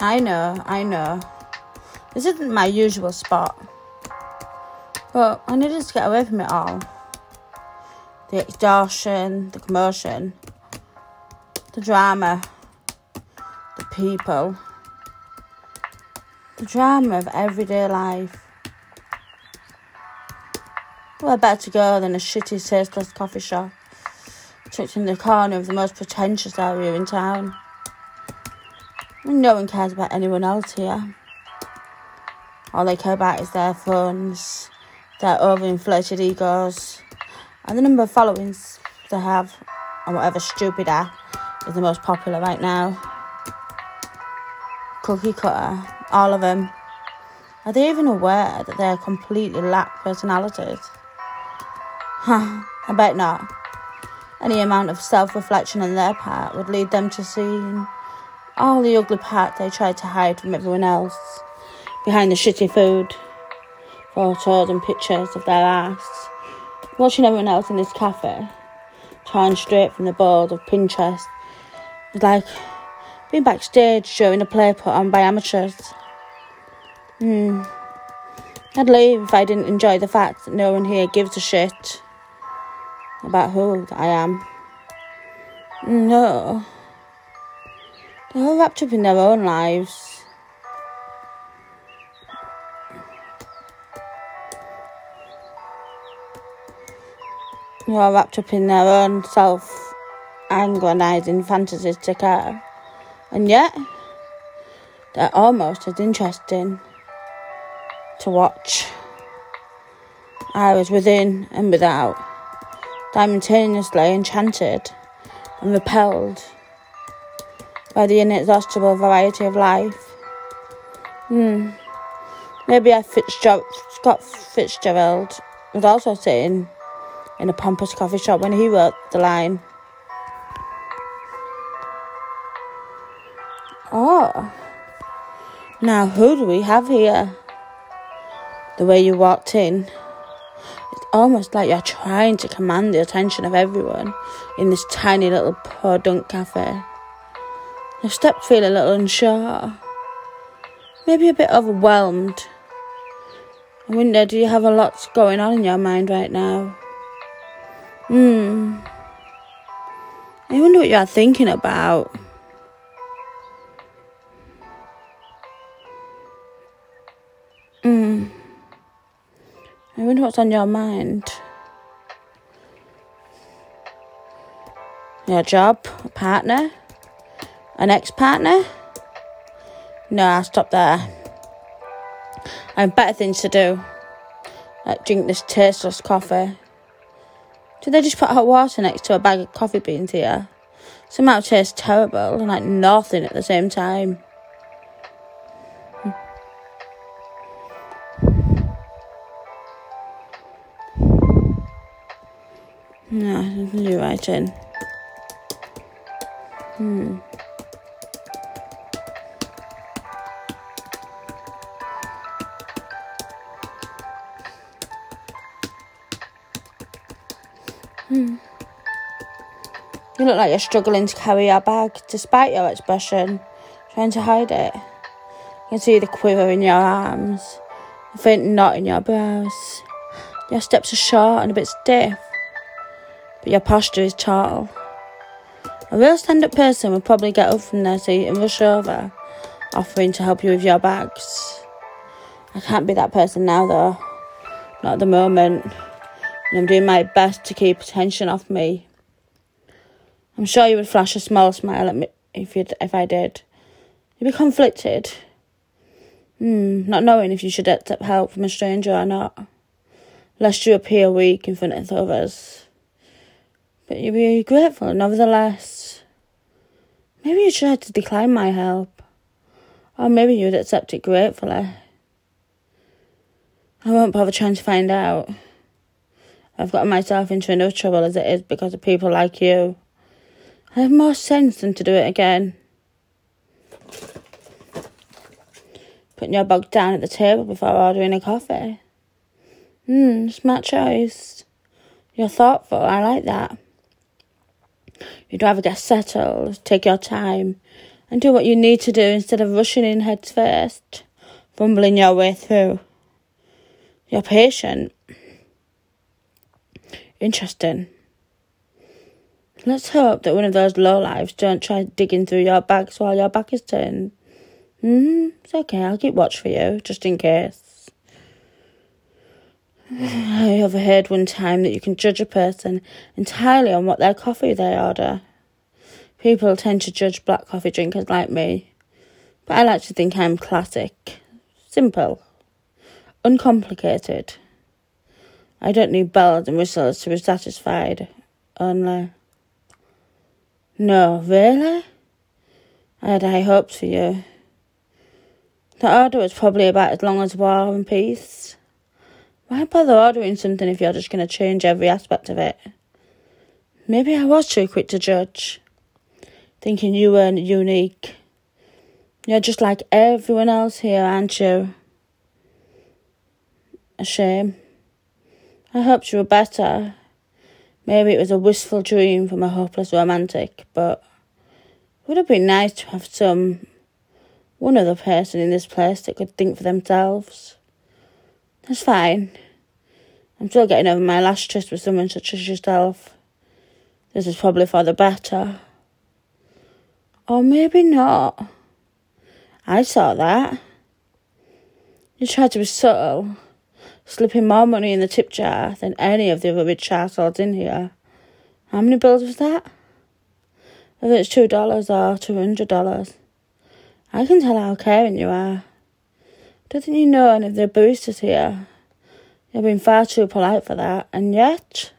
I know. This isn't my usual spot. But I needed to get away from it all. The extortion, the commotion, the drama, the people, the drama of everyday life. Where better to go than a shitty, tasteless coffee shop tucked in the corner of the most pretentious area in town. And no one cares about anyone else here. All they care about is their phones, their overinflated egos, and the number of followings they have on whatever stupid app is the most popular right now. Cookie cutter, all of them. Are they even aware that they completely lack personalities? I bet not. Any amount of self-reflection on their part would lead them to seeing all the ugly part they tried to hide from everyone else behind the shitty food, photos and pictures of their ass, watching everyone else in this cafe, torn straight from the board of Pinterest. It's like being backstage during a play put on by amateurs. I'd leave if I didn't enjoy the fact that no one here gives a shit about who I am. No. They're all wrapped up in their own lives. They're all wrapped up in their own self-agonising fantasies to care. And yet, they're almost as interesting to watch. I was within and without, simultaneously enchanted and repelled by the inexhaustible variety of life. Maybe Scott Fitzgerald was also sitting in a pompous coffee shop when he wrote the line, "Oh, now who do we have here?" The way you walked in, it's almost like you're trying to command the attention of everyone in this tiny little podunk cafe. I stepped feeling a little unsure, maybe a bit overwhelmed. I wonder, do you have a lot going on in your mind right now? I wonder what you're thinking about. I wonder what's on your mind. Your job, a partner, an ex-partner? No, I'll stop there. I have better things to do, like drink this tasteless coffee. Did they just put hot water next to a bag of coffee beans here? Somehow it tastes terrible and like nothing at the same time. No, nothing to do writing. You look like you're struggling to carry your bag, despite your expression, trying to hide it. You can see the quiver in your arms, the faint knot in your brows. Your steps are short and a bit stiff, but your posture is tall. A real stand-up person would probably get up from their seat and rush over, offering to help you with your bags. I can't be that person now, though. Not at the moment. And I'm doing my best to keep attention off me. I'm sure you would flash a small smile at me if I did. You'd be conflicted. Not knowing if you should accept help from a stranger or not, lest you appear weak in front of others. But you'd be grateful, nevertheless. Maybe you'd try to decline my help. Or maybe you'd accept it gratefully. I won't bother trying to find out. I've gotten myself into enough trouble as it is because of people like you. I have more sense than to do it again. Putting your bag down at the table before ordering a coffee. Smart choice. You're thoughtful, I like that. You'd rather get settled, take your time, and do what you need to do instead of rushing in heads first, fumbling your way through. You're patient. Interesting. Let's hope that one of those lowlifes don't try digging through your bags while your back is turned. It's okay, I'll keep watch for you, just in case. I overheard one time that you can judge a person entirely on what their coffee they order. People tend to judge black coffee drinkers like me, but I like to think I'm classic, simple, uncomplicated. I don't need bells and whistles to be satisfied, only... No, really? I had high hopes for you. The order was probably about as long as War and Peace. Why bother ordering something if you're just going to change every aspect of it? Maybe I was too quick to judge, thinking you weren't unique. You're just like everyone else here, aren't you? A shame. I hoped you were better. Maybe it was a wistful dream from a hopeless romantic, but it would have been nice to have one other person in this place that could think for themselves. That's fine. I'm still getting over my last tryst with someone such as yourself. This is probably for the better. Or maybe not. I saw that. You tried to be subtle, slipping more money in the tip jar than any of the other rich households in here. How many bills was that? Whether it's $2 or $200. I can tell how caring you are. Don't think you know any of the baristas here. You've been far too polite for that, and yet...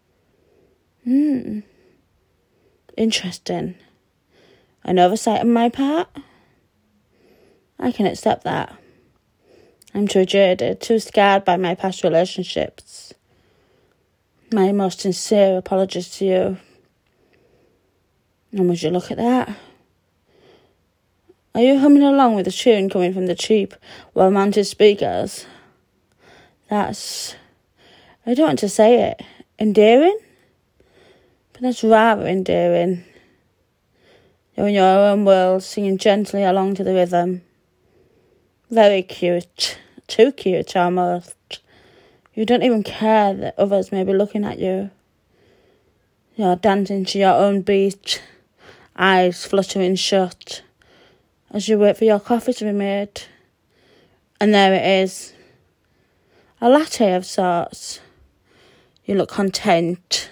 Interesting. An oversight on my part? I can accept that. I'm too jaded, too scarred by my past relationships. My most sincere apologies to you. And would you look at that? Are you humming along with a tune coming from the cheap, well-mounted speakers? That's... I don't want to say it. Endearing? But that's rather endearing. You're in your own world, singing gently along to the rhythm. Very cute. Too cute, almost. You don't even care that others may be looking at you. You're dancing to your own beat, eyes fluttering shut, as you wait for your coffee to be made. And there it is. A latte of sorts. You look content.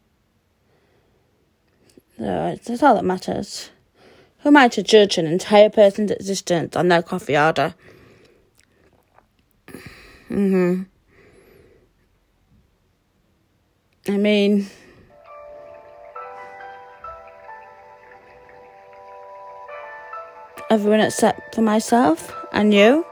That's all that matters. Who am I to judge an entire person's existence on their coffee order? I mean... everyone except for myself and you.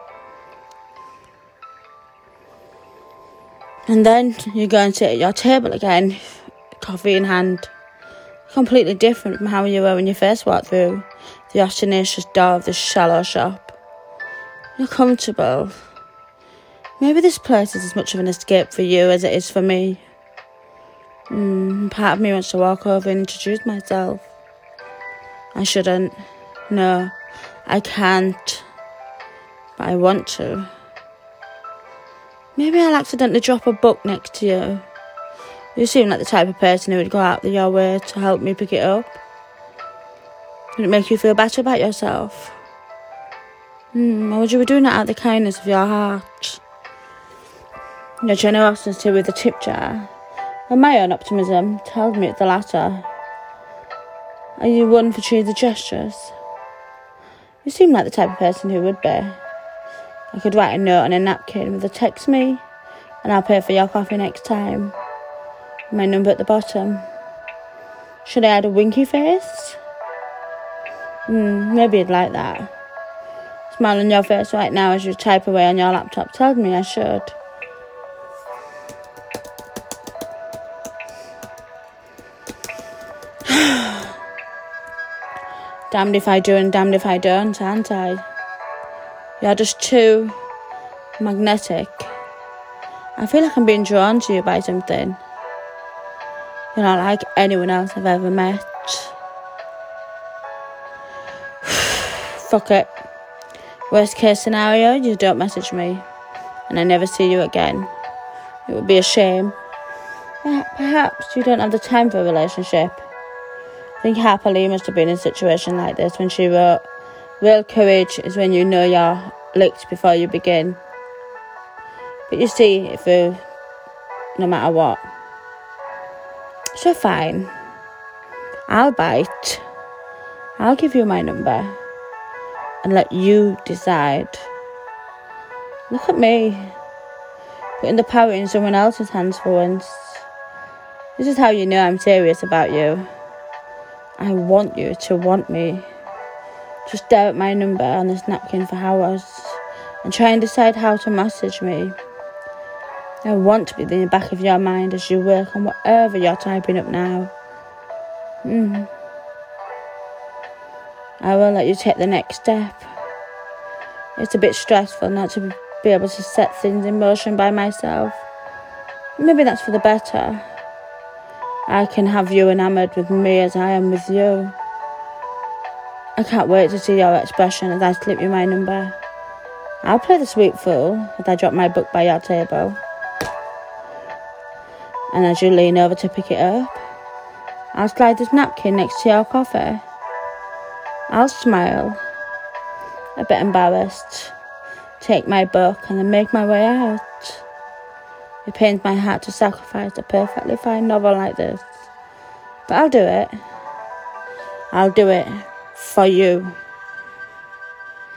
And then you go and sit at your table again, coffee in hand. Completely different from how you were when you first walked through the ostentatious door of this shallow shop. You're comfortable. Maybe this place is as much of an escape for you as it is for me. Part of me wants to walk over and introduce myself. I shouldn't. No, I can't. But I want to. Maybe I'll accidentally drop a book next to you. You seem like the type of person who would go out of your way to help me pick it up. Would it make you feel better about yourself? Or would you be doing that out of the kindness of your heart? Your generosity with the tip jar, and my own optimism, tells me it's the latter. Are you one for cheesy gestures? You seem like the type of person who would be. I could write a note on a napkin with a text me, and I'll pay for your coffee next time. My number at the bottom. Should I add a winky face? Maybe you'd like that. Smile on your face right now as you type away on your laptop tells me I should. Damned if I do and damned if I don't, aren't I? You're just too magnetic. I feel like I'm being drawn to you by something. You're not like anyone else I've ever met. Fuck it. Worst case scenario, you don't message me and I never see you again. It would be a shame. Perhaps you don't have the time for a relationship. I think Harper Lee must have been in a situation like this when she wrote, "Real courage is when you know you're licked before you begin. But you see it through no matter what." So fine. I'll bite. I'll give you my number and let you decide. Look at me, putting the power in someone else's hands for once. This is how you know I'm serious about you. I want you to want me. Just stare at my number on this napkin for hours and try and decide how to message me. I want to be in the back of your mind as you work on whatever you're typing up now. I will let you take the next step. It's a bit stressful not to be able to set things in motion by myself. Maybe that's for the better. I can have you enamoured with me as I am with you. I can't wait to see your expression as I slip you my number. I'll play the sweet fool as I drop my book by your table. And as you lean over to pick it up, I'll slide this napkin next to your coffee. I'll smile, a bit embarrassed, take my book and then make my way out. It pains my heart to sacrifice a perfectly fine novel like this, but I'll do it. I'll do it for you.